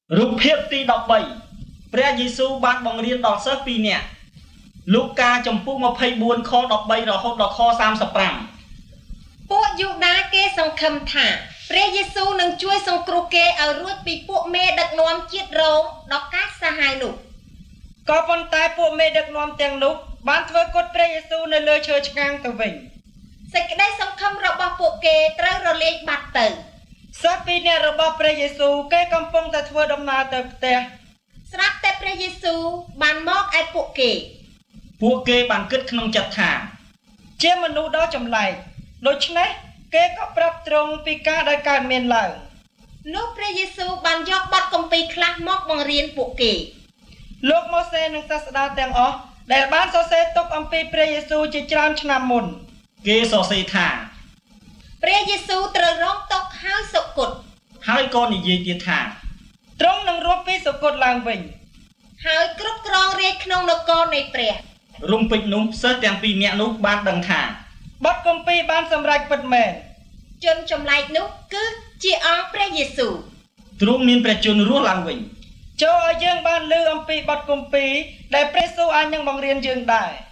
រូបភាពទី13ព្រះយេស៊ូវបានបង្រៀនដល់សិស្ស2នាក់លូកាចំពុក24ខ13រហូតដល់ខ35 ពួកយូដាគេសង្ឃឹមថាព្រះយេស៊ូវនឹងជួយសង្គ្រោះគេឲ្យរួចពីពួកមេដឹកនាំជាតិរ៉ូមដល់ការសាហាយនោះក៏ប៉ុន្តែពួកមេដឹកនាំទាំងនោះបានធ្វើគុតព្រះយេស៊ូវនៅលើឈើឆ្កាងទៅវិញសេចក្តីសង្ឃឹមរបស់ពួកគេត្រូវរលាយបាត់ទៅសិស្ស2នាក់របស់ព្រះយេស៊ូវគេកំពុងតែធ្វើដំណើរទៅផ្ទះស្រាប់តែព្រះយេស៊ូវបានមកឯពួកគេបានគិតក្នុងចិត្តថាជាមនុស្សដ៏ចម្លែកដូច្នេះគេក៏ប្រាប់ត្រង់ពីការដែលកើតមានឡើងនោះព្រះយេស៊ូវបានយកបទគម្ពីរខ្លះមកបង្រៀនពួកគេលោកម៉ូសេនិងសាស្តាទាំងអស់ដែលបានសរសេរទុកអំពីព្រះយេស៊ូវជាច្រើនឆ្នាំមុនគេសរសេរថាព្រះយេស៊ូវត្រូវរងទុក្ខហើយសុគតហើយក៏និយាយទៀតថាទ្រង់នឹងរស់ពីសុគតឡើងវិញហើយគ្រប់គ្រងរាជក្នុងនគរនៃព្រះរំពេចនោះសិស្សទាំង2នាក់នោះបានដឹងថាបទគម្ពីរបានសម្រេចពិតមែនជនចម្លែកនោះគឺជាអង្គព្រះយេស៊ូវទ្រង់មានព្រះជន្មរស់ឡើងវិញចូលឲ្យយើងបានឮអំពីបទគម្ពីរដែលព្រះយេស៊ូវអាចនឹងបង្រៀនយើងដែរ